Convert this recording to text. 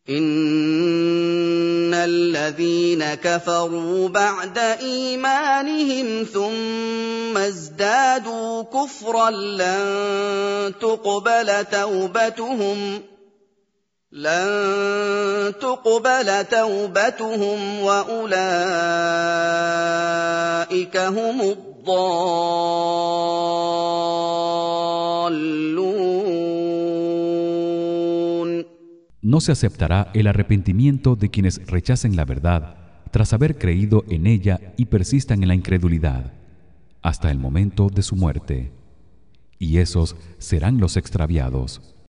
إِنَّ الَّذِينَ كَفَرُوا بَعْدَ إِيمَانِهِمْ ثُمَّ ازْدَادُوا كُفْرًا لَّن تُقْبَلَ تَوْبَتُهُمْ وَأُولَٰئِكَ هُمُ الضَّالُّونَ. No se aceptará el arrepentimiento de quienes rechacen la verdad tras haber creído en ella y persistan en la incredulidad hasta el momento de su muerte, y esos serán los extraviados.